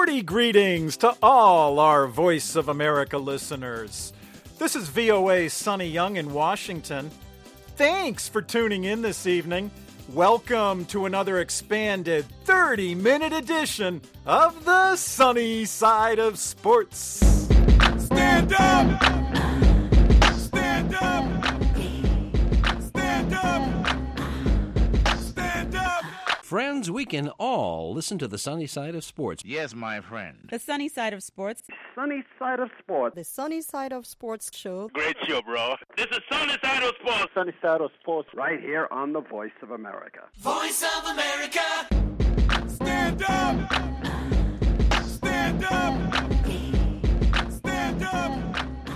Sporty greetings to all our Voice of America listeners. This is VOA Sonny Young in Washington. Thanks for tuning in this evening. Welcome to another expanded 30-minute edition of the Sunny Side of Sports. Stand up! Stand up! Stand up! Stand up! Friends, we can all listen to the Sunny Side of Sports. Yes, my friend. The Sunny Side of Sports. Sunny Side of Sports. The Sunny Side of Sports show. Great show, bro. This is Sunny Side of Sports. Sunny Side of Sports right here on the Voice of America. Voice of America! Stand up! Stand up! Stand up!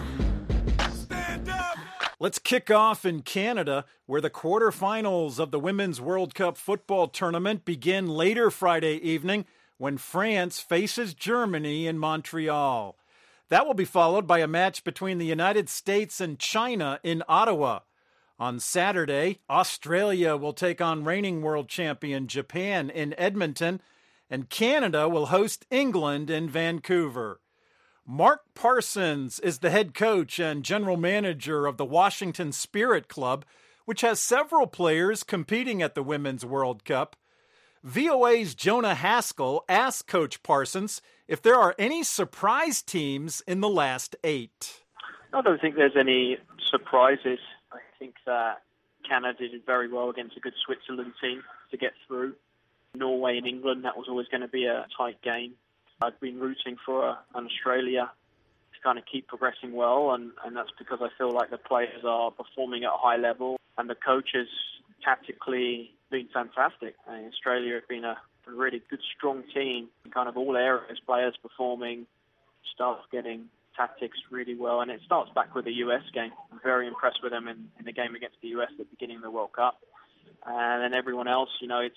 Stand up! Let's kick off in Canada, where the quarterfinals of the Women's World Cup football tournament begin later Friday evening when France faces Germany in Montreal. That will be followed by a match between the United States and China in Ottawa. On Saturday, Australia will take on reigning world champion Japan in Edmonton, and Canada will host England in Vancouver. Mark Parsons is the head coach and general manager of the Washington Spirit Club, which has several players competing at the Women's World Cup. VOA's Jonah Haskell asked Coach Parsons if there are any surprise teams in the last 8. I don't think there's any surprises. I think that Canada did very well against a good Switzerland team to get through. Norway and England, that was always going to be a tight game. I've been rooting for an Australia to kind of keep progressing well, and that's because I feel like the players are performing at a high level, and the coaches tactically been fantastic. Australia have been a really good, strong team in kind of all areas, players performing, staff getting tactics really well, and it starts back with the US game. I'm very impressed with them in the game against the US at the beginning of the World Cup. And then everyone else,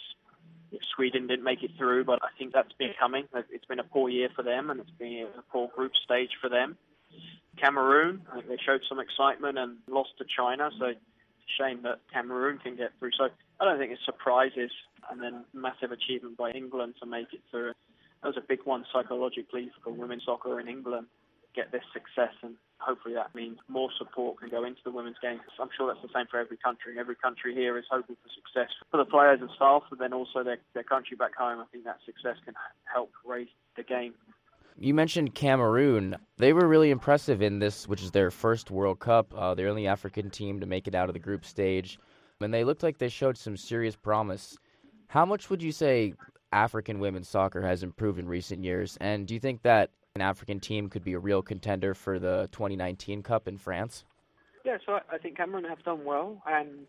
Sweden didn't make it through, but I think that's been coming. It's been a poor year for them, and it's been a poor group stage for them. Cameroon, I think they showed some excitement and lost to China, so it's a shame that Cameroon can get through. So I don't think it's surprises, and then massive achievement by England to make it through. That was a big one psychologically for women's soccer in England, get this success, and hopefully that means more support can go into the women's game. I'm sure that's the same for every country. Every country here is hoping for success for the players and staff, but then also their country back home. I think that success can help raise the game. You mentioned Cameroon. They were really impressive in this, which is their first World Cup. They're the only African team to make it out of the group stage, and they looked like they showed some serious promise. How much would you say African women's soccer has improved in recent years, and do you think that an African team could be a real contender for the 2019 Cup in France? Yeah, so I think Cameroon have done well, and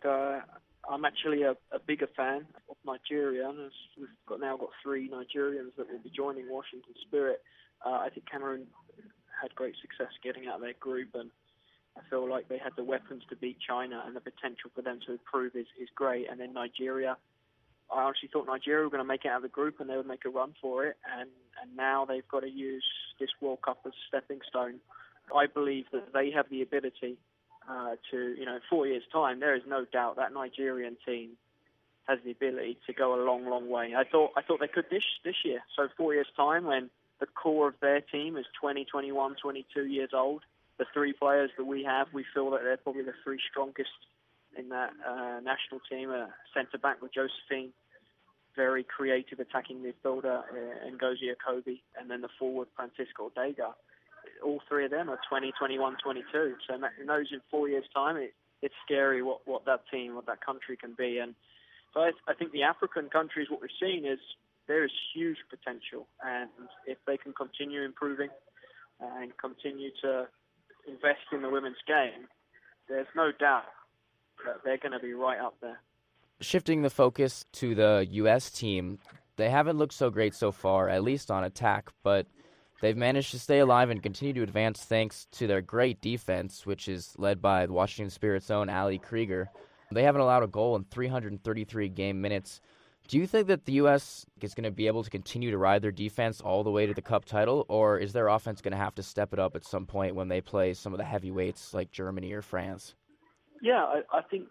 I'm actually a bigger fan of Nigeria. And we've now got 3 Nigerians that will be joining Washington Spirit. I think Cameroon had great success getting out of their group, and I feel like they had the weapons to beat China, and the potential for them to improve is great. And then Nigeria, I honestly thought Nigeria were going to make it out of the group and they would make a run for it, and now they've got to use this World Cup as a stepping stone. I believe that they have the ability to, 4 years' time, there is no doubt that Nigerian team has the ability to go a long, long way. I thought they could this year. So 4 years' time, when the core of their team is 20, 21, 22 years old, the 3 players that we have, we feel that they're probably the 3 strongest in that national team. Centre-back with Josephine, very creative attacking midfielder, Ngozi Akobi, and then the forward, Francisco Ortega. All 3 of them are 20, 21, 22. So who knows, in 4 years' time, it's scary what that team, what that country can be. And so I think the African countries, what we're seeing is there is huge potential. And if they can continue improving and continue to invest in the women's game, there's no doubt that they're going to be right up there. Shifting the focus to the U.S. team, they haven't looked so great so far, at least on attack, but they've managed to stay alive and continue to advance thanks to their great defense, which is led by the Washington Spirit's own Ali Krieger. They haven't allowed a goal in 333 game minutes. Do you think that the U.S. is going to be able to continue to ride their defense all the way to the Cup title, or is their offense going to have to step it up at some point when they play some of the heavyweights like Germany or France? Yeah, I think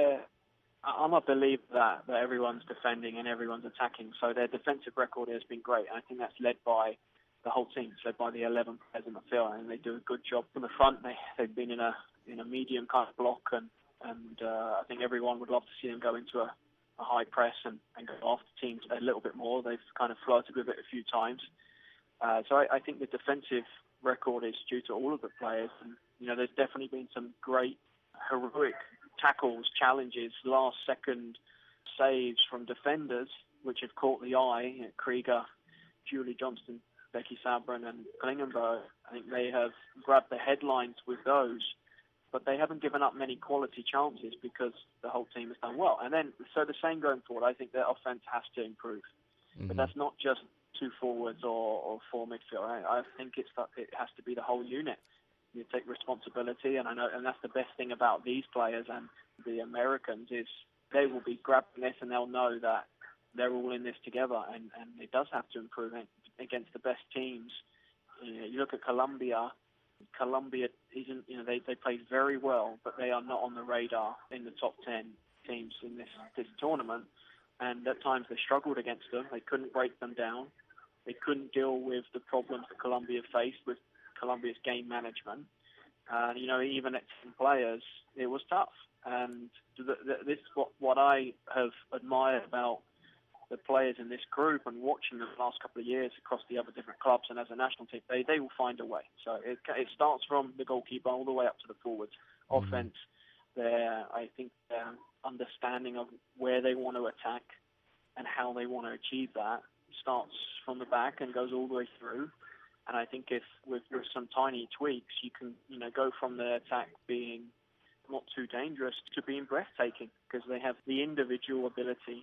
I'm a believer that everyone's defending and everyone's attacking. So their defensive record has been great. And I think that's led by the whole team, so by the 11 players in the field, and they do a good job from the front. They've been in a medium kind of block, and I think everyone would love to see them go into a high press and go after teams a little bit more. They've kind of flirted with it a few times. So I think the defensive record is due to all of the players. And, there's definitely been some great heroic tackles, challenges, last-second saves from defenders, which have caught the eye. Krieger, Julie Johnston, Becky Sabran and Klingenberg. I think they have grabbed the headlines with those, but they haven't given up many quality chances because the whole team has done well. And then, so the same going forward, I think their offense has to improve. Mm-hmm. But that's not just two forwards or four midfield. I think it has to be the whole unit. You take responsibility, and I know, and that's the best thing about these players and the Americans is they will be grabbing this and they'll know that they're all in this together, and it does have to improve against the best teams. You look at Colombia. Colombia isn't, they play very well, but they are not on the radar in the top 10 teams in this tournament. And at times they struggled against them. They couldn't break them down. They couldn't deal with the problems that Colombia faced with Colombia's game management. Even at 10 players, it was tough. And this is what I have admired about the players in this group and watching them the last couple of years across the other different clubs and as a national team, they will find a way. So it starts from the goalkeeper all the way up to the forwards. Mm-hmm. Offense, I think their understanding of where they want to attack and how they want to achieve that starts from the back and goes all the way through. And I think if with some tiny tweaks, you can go from the attack being not too dangerous to being breathtaking, because they have the individual ability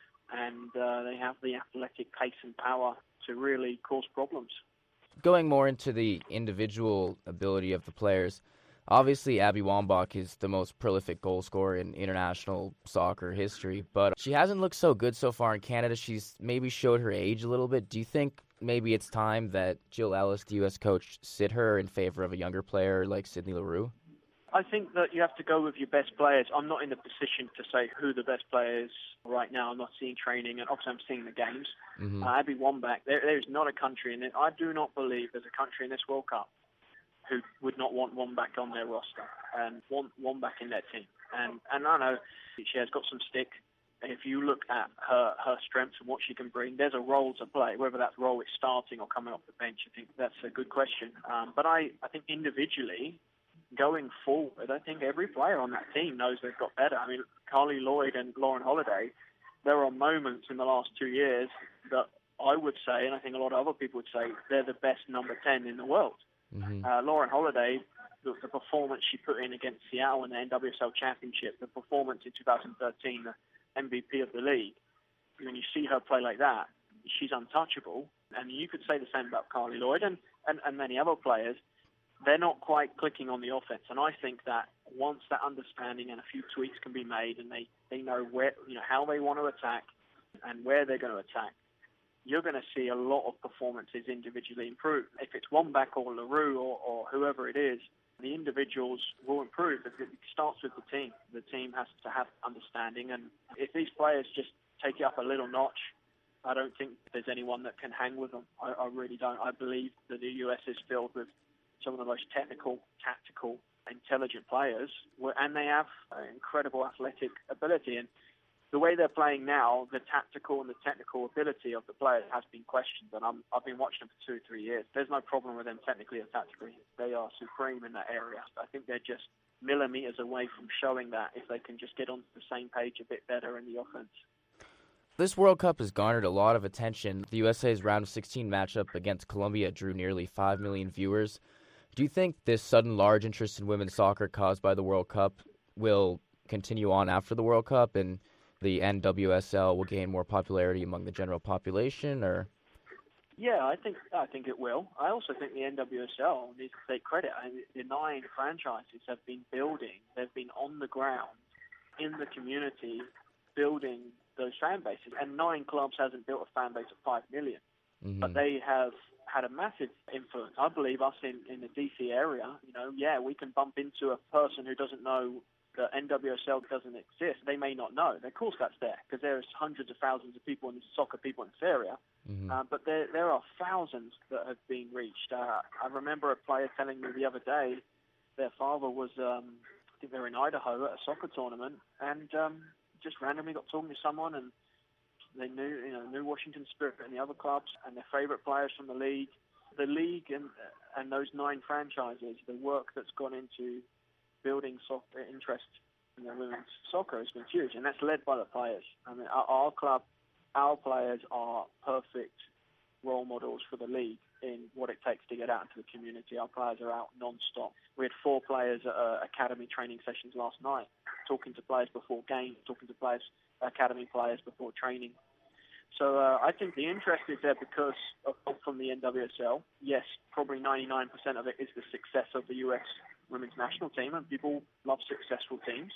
and they have the athletic pace and power to really cause problems. Going more into the individual ability of the players, obviously Abby Wambach is the most prolific goal scorer in international soccer history, but she hasn't looked so good so far in Canada. She's maybe showed her age a little bit. Do you think maybe it's time that Jill Ellis, the U.S. coach, sit her in favor of a younger player like Sydney Leroux? I think that you have to go with your best players. I'm not in the position to say who the best player is right now. I'm not seeing training, and obviously I'm seeing the games. Mm-hmm. Abby Wambach, there is not a country in it. I do not believe there's a country in this World Cup who would not want Wambach on their roster and want Wambach in their team. And I know she has got some stick. If you look at her strengths and what she can bring, there's a role to play. Whether that role is starting or coming off the bench, I think that's a good question. But I think individually, going forward, I think every player on that team knows they've got better. I mean, Carly Lloyd and Lauren Holiday, there are moments in the last 2 years that I would say, and I think a lot of other people would say, they're the best number 10 in the world. Mm-hmm. Lauren Holiday, the performance she put in against Seattle in the NWSL Championship, the performance in 2013, the MVP of the league, when you see her play like that, she's untouchable. And you could say the same about Carly Lloyd and many other players. They're not quite clicking on the offense. And I think that once that understanding and a few tweaks can be made and they know where, how they want to attack and where they're going to attack, you're going to see a lot of performances individually improve. If it's Wambach or Leroux or whoever it is, the individuals will improve. It starts with the team. The team has to have understanding. And if these players just take it up a little notch, I don't think there's anyone that can hang with them. I really don't. I believe that the US is filled with some of the most technical, tactical, intelligent players, and they have incredible athletic ability. And the way they're playing now, the tactical and the technical ability of the players has been questioned, and I've been watching them for 2-3 years. There's no problem with them technically or tactically. They are supreme in that area. I think they're just millimeters away from showing that if they can just get on the same page a bit better in the offense. This World Cup has garnered a lot of attention. The USA's round of 16 matchup against Colombia drew nearly 5 million viewers. Do you think this sudden large interest in women's soccer caused by the World Cup will continue on after the World Cup and the NWSL will gain more popularity among the general population, or? Yeah, I think it will. I also think the NWSL needs to take credit. The 9 franchises have been building. They've been on the ground in the community building those fan bases. And 9 clubs hasn't built a fan base of 5 million. Mm-hmm. But they have had a massive influence. I believe us in the DC area, we can bump into a person who doesn't know that NWSL doesn't exist, they may not know. Of course that's there, because there's hundreds of thousands of people in soccer people in this area. But there are thousands that have been reached. I remember a player telling me the other day their father was, I think they were in Idaho at a soccer tournament, and just randomly got talking to someone, and they knew Washington Spirit and the other clubs and their favorite players from the league. The league and those 9 franchises, the work that's gone into building interest in the women's soccer has been huge, and that's led by the players. I mean, our club, our players are perfect role models for the league in what it takes to get out into the community. Our players are out non-stop. We had 4 players at academy training sessions last night, talking to players before games, talking to players, academy players before training. So I think the interest is there because of help from the NWSL. Yes, probably 99% of it is the success of the U.S. women's national team, and people love successful teams.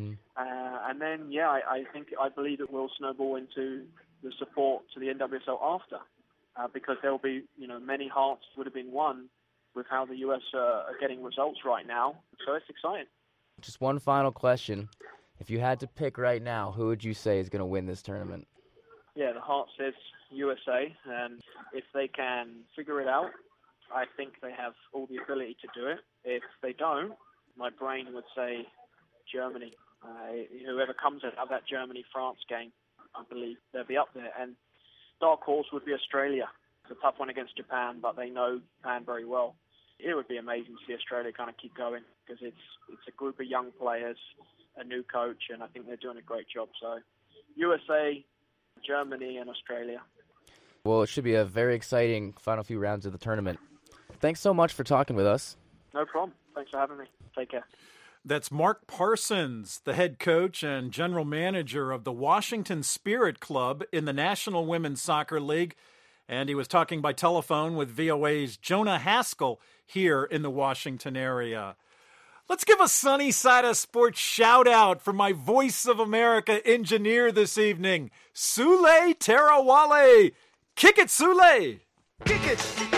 And then, I believe it will snowball into the support to the NWSL after, because there will be, many hearts would have been won with how the U.S. Are getting results right now. So it's exciting. Just one final question. If you had to pick right now, who would you say is going to win this tournament? Yeah, the heart says USA, and if they can figure it out, I think they have all the ability to do it. If they don't, my brain would say Germany. Whoever comes out of that Germany-France game, I believe they'll be up there. And dark horse would be Australia. It's a tough one against Japan, but they know Japan very well. It would be amazing to see Australia kind of keep going, because it's a group of young players, a new coach, and I think they're doing a great job. So USA, Germany, and Australia. Well, it should be a very exciting final few rounds of the tournament. Thanks so much for talking with us. No problem. Thanks for having me. Take care. That's Mark Parsons, the head coach and general manager of the Washington Spirit Club in the National Women's Soccer League. And he was talking by telephone with VOA's Jonah Haskell here in the Washington area. Let's give a Sunny Side of Sports shout-out for my Voice of America engineer this evening, Sule Tarawale. Kick it, Sule! Kick it!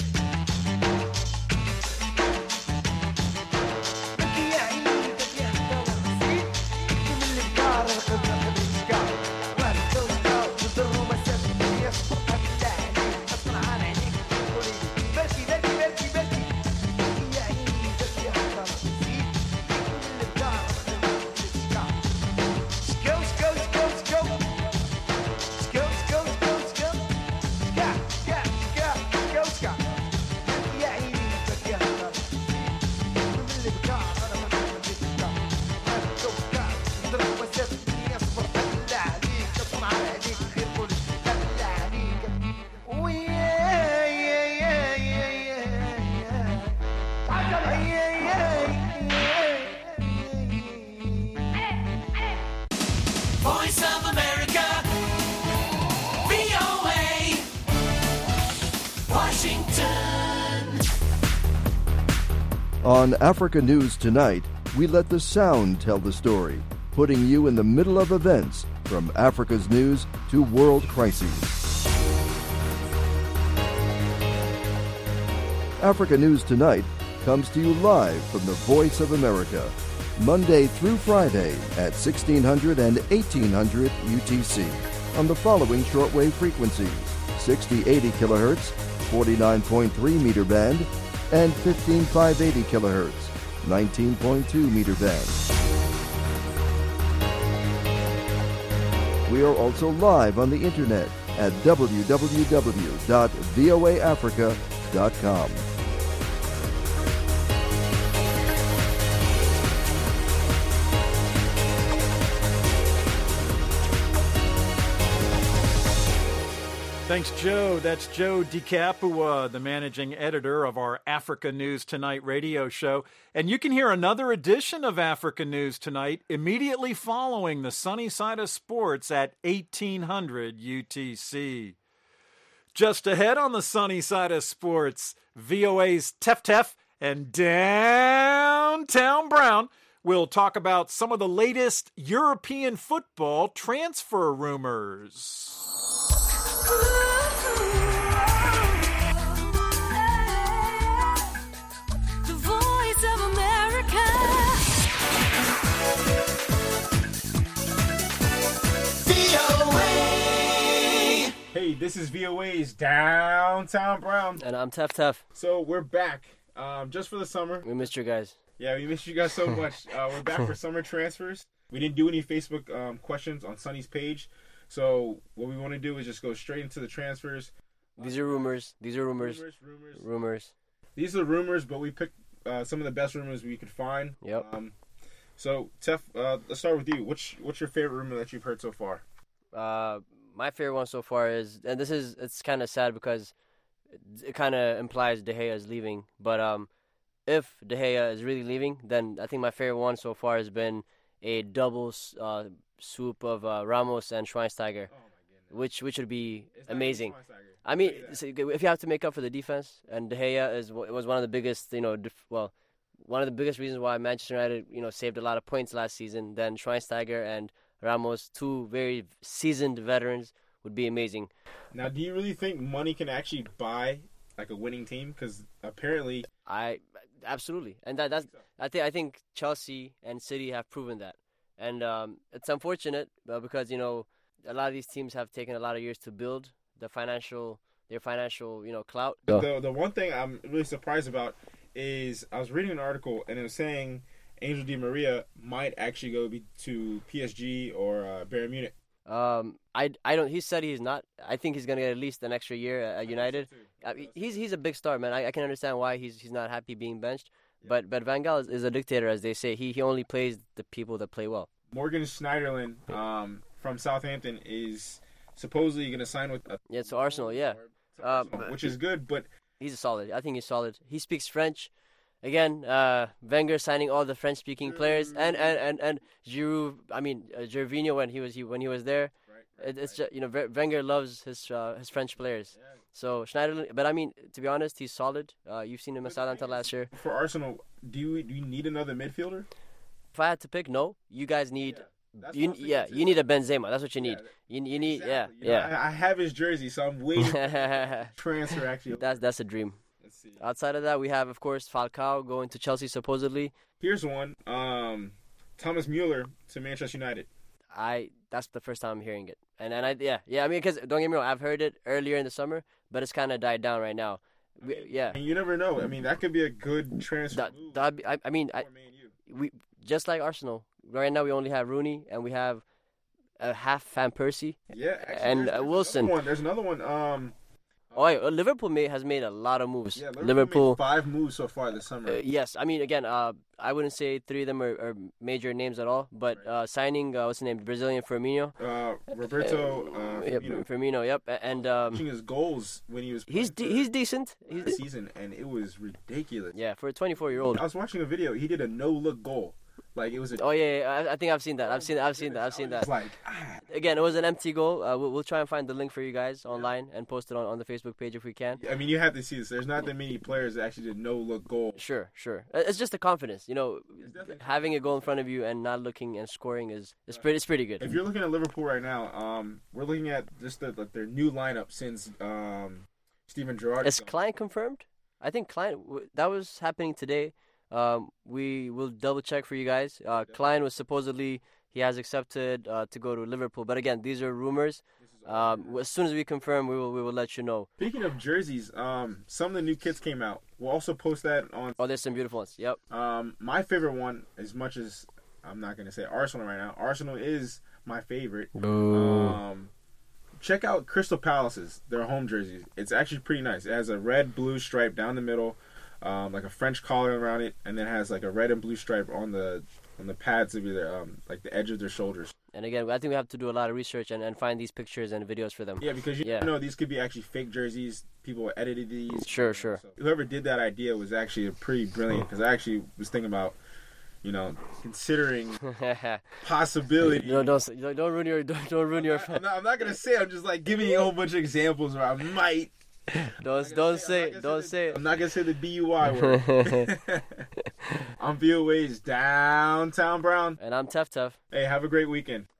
On Africa News Tonight, we let the sound tell the story, putting you in the middle of events from Africa's news to world crises. Africa News Tonight comes to you live from the Voice of America, Monday through Friday at 1600 and 1800 UTC on the following shortwave frequencies: 6080 kilohertz, 49.3 meter band, and 15580 kilohertz, 19.2 meter band. We are also live on the internet at www.voaafrica.com. Thanks, Joe. That's Joe DiCapua, the managing editor of our Africa News Tonight radio show. And you can hear another edition of Africa News Tonight immediately following the Sunny Side of Sports at 1800 UTC. Just ahead on the Sunny Side of Sports, VOA's Tef Tef and Downtown Brown will talk about some of the latest European football transfer rumors. The Voice of America. Hey, this is VOA's Downtown Brown. And I'm Tef. So we're back just for the summer. We missed you guys. Yeah, we missed you guys so much. We're back for summer transfers. We didn't do any Facebook questions on Sonny's page. So what we want to do is just go straight into the transfers. These are rumors. Rumors. These are rumors, but we picked some of the best rumors we could find. Yep. So, Tef, let's start with you. What's your favorite rumor that you've heard so far? My favorite one so far is, and it's kind of sad because it kind of implies De Gea is leaving. But if De Gea is really leaving, then I think my favorite one so far has been a double swoop of Ramos and Schweinsteiger, which would be amazing. I mean, if you have to make up for the defense, and De Gea was one of the biggest, one of the biggest reasons why Manchester United, saved a lot of points last season. Then Schweinsteiger and Ramos, two very seasoned veterans, would be amazing. Now, do you really think money can actually buy like a winning team? Because apparently, absolutely, and I think Chelsea and City have proven that, and it's unfortunate because a lot of these teams have taken a lot of years to build their financial clout. The one thing I'm really surprised about is I was reading an article and it was saying Angel Di Maria might actually go to PSG or Bayern Munich. I don't. He said he's not. I think he's gonna get at least an extra year at United. He's a big star, man. I can understand why he's not happy being benched. Yeah. But Van Gaal is a dictator, as they say. He only plays the people that play well. Morgan Schneiderlin from Southampton is supposedly going to sign with. To Arsenal. Yeah, which is good, but. He's solid. I think he's solid. He speaks French. Again, Wenger signing all the French-speaking players, and Giroud. I mean, Gervinho when he was there. Right. It's just, Wenger loves his French players. Yeah. So Schneiderlin, but I mean, to be honest, he's solid. You've seen him at Southampton last year. For Arsenal, do you need another midfielder? If I had to pick, no. You guys need. You need a Benzema. That's what you need. You need, exactly. I have his jersey, so I'm waiting for transfer. Actually, that's a dream. Let's see. Outside of that, we have, of course, Falcao going to Chelsea supposedly. Here's one: Thomas Mueller to Manchester United. That's the first time I'm hearing it, and I mean, because don't get me wrong, I've heard it earlier in the summer, but it's kind of died down right now. And you never know. I mean, that could be a good transfer. We just like Arsenal. Right now, we only have Rooney, and we have a half Van Persie. Yeah, and Wilson. There's another one. Liverpool has made a lot of moves. Yeah, Liverpool made 5 moves so far this summer. Yes, I mean, again, I wouldn't say 3 of them are major names at all, but signing, what's his name, Brazilian Firmino. Roberto Firmino, yep. And watching his goals when he was he's decent. This season, and it was ridiculous. Yeah, for a 24-year-old. I was watching a video. He did a no-look goal. Like it was a... I think I've seen that. I've seen that. Like, again, it was an empty goal. We'll try and find the link for you guys online and post it on the Facebook page if we can. I mean, you have to see this. There's not that many players that actually did no-look goal. Sure. It's just the confidence. Having a goal in front of you and not looking and scoring is pretty good. If you're looking at Liverpool right now, we're looking at just their new lineup since Steven Gerrard. Is Klein confirmed? I think Klein. That was happening today. We will double check for you guys. Klein was supposedly he has accepted to go to Liverpool, but again, these are rumors. As soon as we confirm, we will let you know. Speaking of jerseys, some of the new kits came out. We'll also post that on. Oh, there's some beautiful ones. Yep. My favorite one, as much as I'm not gonna say Arsenal right now. Arsenal is my favorite. Check out Crystal Palace's their home jerseys. It's actually pretty nice. It has a red-blue stripe down the middle. Like a French collar around it, and then has like a red and blue stripe on the pads of either like the edge of their shoulders. And again, I think we have to do a lot of research and find these pictures and videos for them. Yeah, because you know these could be actually fake jerseys. People edited these. Sure. So whoever did that idea was actually pretty brilliant, because I actually was thinking about, considering possibility. Don't ruin your. I'm not gonna say. I'm just like giving you a whole bunch of examples where I might. Don't say it. I'm not gonna say the BUI word. I'm VOA's Downtown Brown, and I'm Tef. Hey, have a great weekend.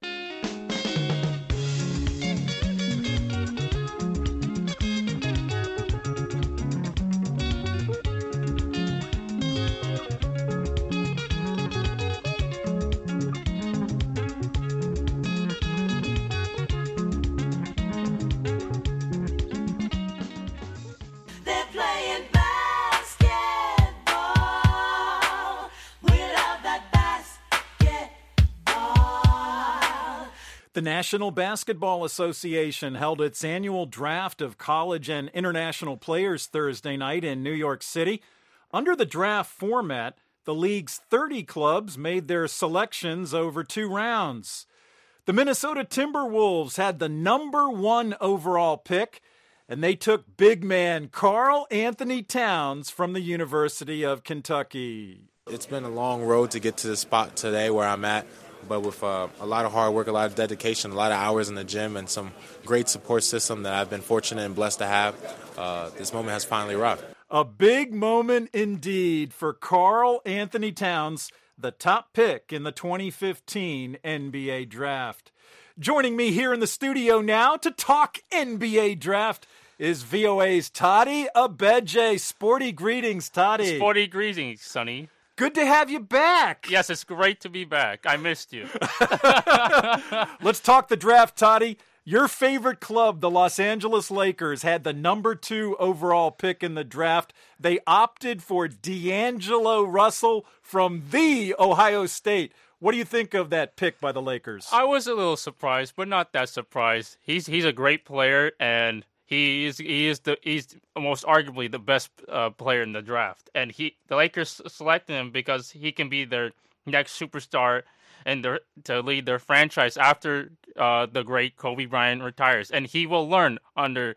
The National Basketball Association held its annual draft of college and international players Thursday night in New York City. Under the draft format, the league's 30 clubs made their selections over 2 rounds. The Minnesota Timberwolves had the number 1 overall pick, and they took big man Karl Anthony Towns from the University of Kentucky. It's been a long road to get to the spot today where I'm at, but with a lot of hard work, a lot of dedication, a lot of hours in the gym, and some great support system that I've been fortunate and blessed to have, this moment has finally arrived. A big moment indeed for Karl Anthony Towns, the top pick in the 2015 NBA Draft. Joining me here in the studio now to talk NBA Draft is VOA's Toddy Abeje. Sporty greetings, Toddy. Sporty greetings, Sonny. Good to have you back. Yes, it's great to be back. I missed you. Let's talk the draft, Toddy. Your favorite club, the Los Angeles Lakers, had the number 2 overall pick in the draft. They opted for D'Angelo Russell from the Ohio State. What do you think of that pick by the Lakers? I was a little surprised, but not that surprised. He's a great player, and he's most arguably the best player in the draft. And the Lakers selected him because he can be their next superstar and to lead their franchise after the great Kobe Bryant retires, and he will learn under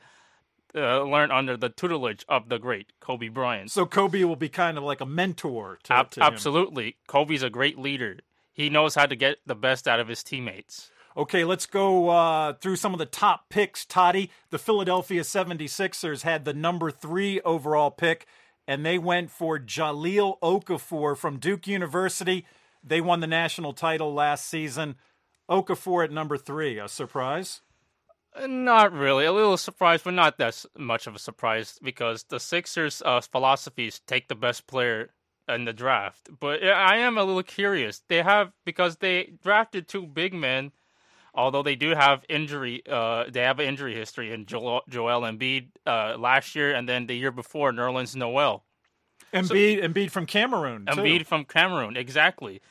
the tutelage of the great Kobe Bryant. So Kobe will be kind of like a mentor to him. Absolutely. Kobe's a great leader. He knows how to get the best out of his teammates. Okay, let's go through some of the top picks, Toddy. The Philadelphia 76ers had the number 3 overall pick, and they went for Jahlil Okafor from Duke University. They won the national title last season. Okafor at number 3, a surprise? Not really. A little surprised, but not that much of a surprise because the Sixers' philosophies take the best player in the draft. But I am a little curious. Because they drafted 2 big men, although they do have injury. They have an injury history in Joel Embiid last year, and then the year before, Nerlens Noel. Embiid from Cameroon. Too. Embiid from Cameroon, exactly.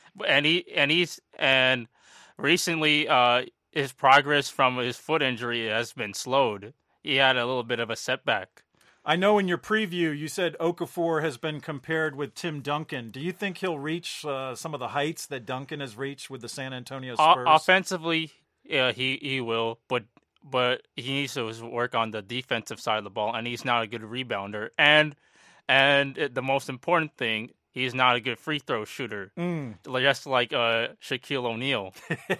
And recently, his progress from his foot injury has been slowed. He had a little bit of a setback. I know in your preview you said Okafor has been compared with Tim Duncan. Do you think he'll reach some of the heights that Duncan has reached with the San Antonio Spurs? Offensively, yeah, he will, but he needs to work on the defensive side of the ball, and he's not a good rebounder. And the most important thing, he's not a good free throw shooter, just like Shaquille O'Neal.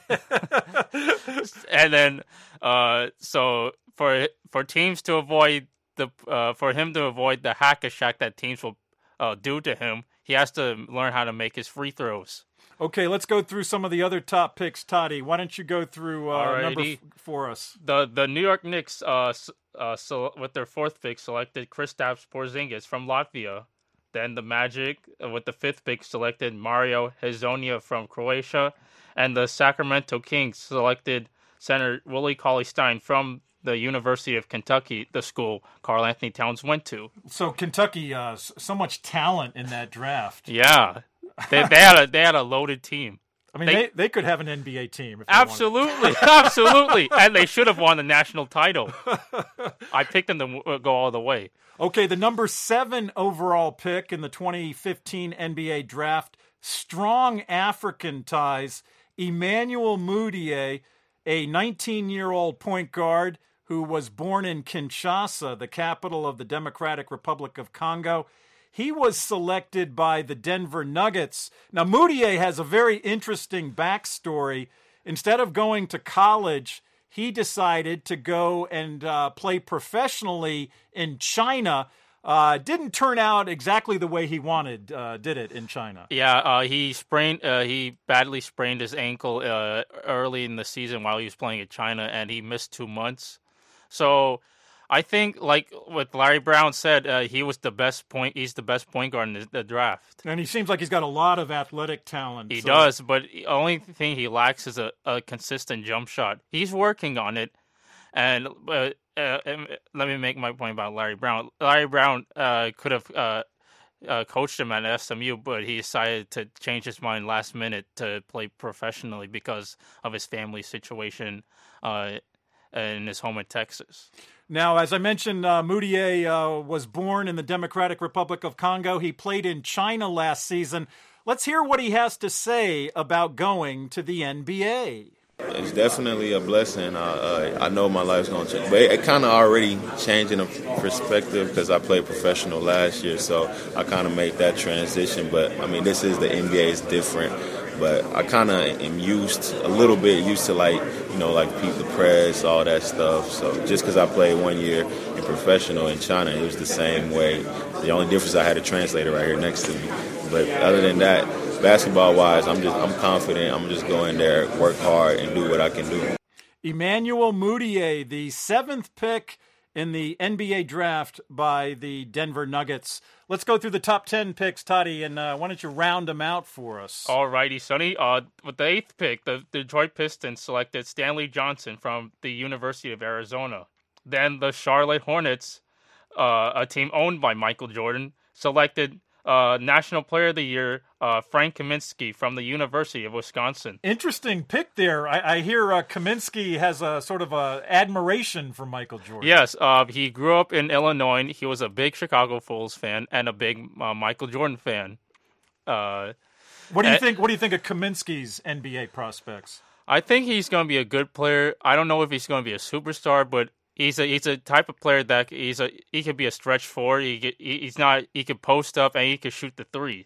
And then, so for teams to avoid for him to avoid the hack-a-shack that teams will do to him, he has to learn how to make his free throws. Okay, let's go through some of the other top picks, Toddy. Why don't you go through number for us? The New York Knicks, with their 4th pick, selected Kristaps Porzingis from Latvia. Then the Magic, with the 5th pick, selected Mario Hezonja from Croatia. And the Sacramento Kings selected center Willie Cauley-Stein from the University of Kentucky, the school Karl Anthony Towns went to. So Kentucky, so much talent in that draft. Yeah. They had a loaded team. I mean, they could have an NBA team. If they absolutely, absolutely. And they should have won the national title. I picked them to go all the way. Okay, the number 7 overall pick in the 2015 NBA draft, strong African ties, Emmanuel Mudiay, a 19-year-old point guard who was born in Kinshasa, the capital of the Democratic Republic of Congo. He was selected by the Denver Nuggets. Now, Mudiay has a very interesting backstory. Instead of going to college, he decided to go and play professionally in China. Didn't turn out exactly the way he wanted, did it, in China? Yeah, he badly sprained his ankle early in the season while he was playing in China, and he missed 2 months. So I think, like what Larry Brown said, he's the best point guard in the draft. And he seems like he's got a lot of athletic talent. He does, but the only thing he lacks is a consistent jump shot. He's working on it. And let me make my point about Larry Brown. Larry Brown could have coached him at SMU, but he decided to change his mind last minute to play professionally because of his family situation in his home in Texas. Now, as I mentioned, Moutier was born in the Democratic Republic of Congo. He played in China last season. Let's hear what he has to say about going to the NBA. It's definitely a blessing. I know my life's going to change. But it kind of already changed in a perspective because I played professional last year, so I kind of made that transition. But, I mean, this is the NBA. It's different. But I kind of am used to, like, Pete the Press, all that stuff. So just because I played 1 year in professional in China, it was the same way. The only difference, I had a translator right here next to me. But other than that, basketball-wise, I'm confident. I'm just go in there, work hard, and do what I can do. Emmanuel Moutier, the 7th pick in the NBA draft by the Denver Nuggets. Let's go through the top 10 picks, Toddy, and why don't you round them out for us? All righty, Sonny. With the 8th pick, the Detroit Pistons selected Stanley Johnson from the University of Arizona. Then the Charlotte Hornets, a team owned by Michael Jordan, selected National Player of the Year, Frank Kaminsky from the University of Wisconsin. Interesting pick there. I hear Kaminsky has a sort of admiration for Michael Jordan. Yes, he grew up in Illinois. He was a big Chicago Bulls fan and a big Michael Jordan fan. What do you think? What do you think of Kaminsky's NBA prospects? I think he's going to be a good player. I don't know if he's going to be a superstar, but he's a type of player that he could be a stretch four. He could post up and he could shoot the three.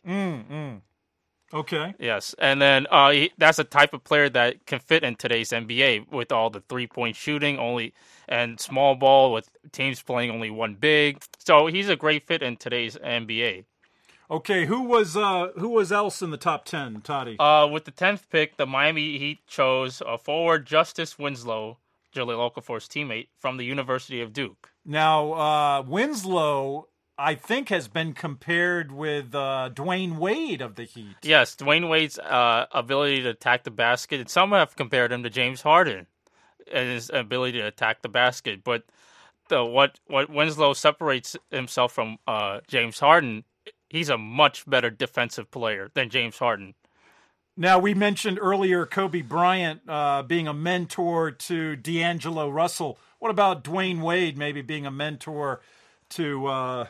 Okay. Yes, and then that's a type of player that can fit in today's NBA with all the 3-point shooting and small ball with teams playing only one big. So he's a great fit in today's NBA. Okay, who was else in the top 10, Toddy? With the 10th pick, the Miami Heat chose forward Justice Winslow, Jahlil Okafor's teammate, from the University of Duke. Now, Winslow, I think, has been compared with Dwayne Wade of the Heat. Yes, Dwayne Wade's ability to attack the basket. And some have compared him to James Harden and his ability to attack the basket. But what Winslow separates himself from James Harden, he's a much better defensive player than James Harden. Now, we mentioned earlier Kobe Bryant being a mentor to D'Angelo Russell. What about Dwayne Wade maybe being a mentor to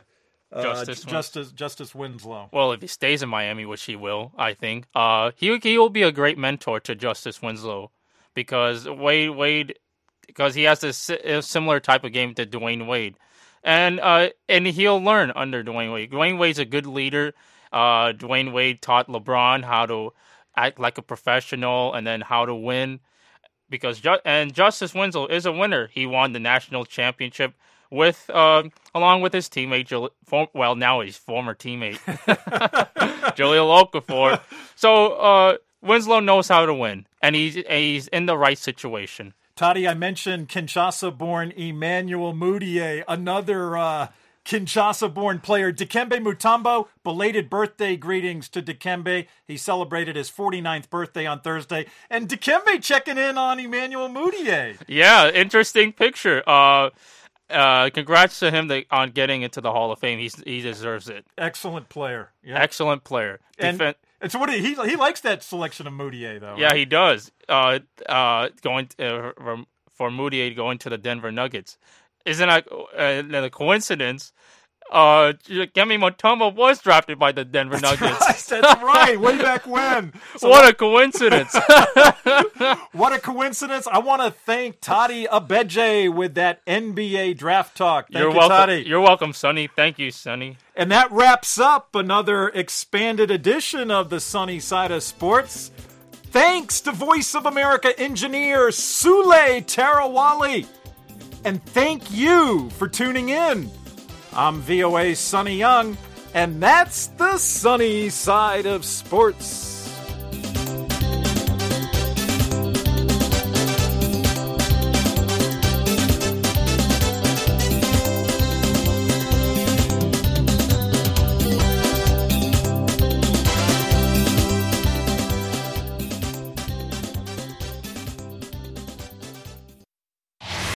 Justice Winslow? Well, if he stays in Miami, which he will, I think, he will be a great mentor to Justice Winslow because because he has a similar type of game to Dwayne Wade. And he'll learn under Dwayne Wade. Dwayne Wade's a good leader. Dwayne Wade taught LeBron how to act like a professional and then how to win. And Justice Winslow is a winner. He won the national championship along with his teammate, now his former teammate, Jahlil Okafor. So Winslow knows how to win, and he's in the right situation. Toddy, I mentioned Kinshasa-born Emmanuel Moutier, another Kinshasa-born player. Dikembe Mutombo, belated birthday greetings to Dikembe. He celebrated his 49th birthday on Thursday. And Dikembe checking in on Emmanuel Moutier. Yeah, interesting picture. Congrats to him on getting into the Hall of Fame. He deserves it. Excellent player. Yeah. Excellent player. And so what he likes that selection of Moutier, though. Yeah, right? He does. Going for Moutier going to the Denver Nuggets. Isn't that a coincidence? Dikembe Mutombo was drafted by the Denver Nuggets. That's right. Way back when. So what a coincidence. What a coincidence. I want to thank Toddy Abeje with that NBA draft talk. Thank you, Toddy. You're welcome, Sonny. Thank you, Sonny. And that wraps up another expanded edition of the Sunny Side of Sports. Thanks to Voice of America engineer Sule Tarawali. And thank you for tuning in. I'm VOA Sonny Young, and that's the Sunny Side of Sports.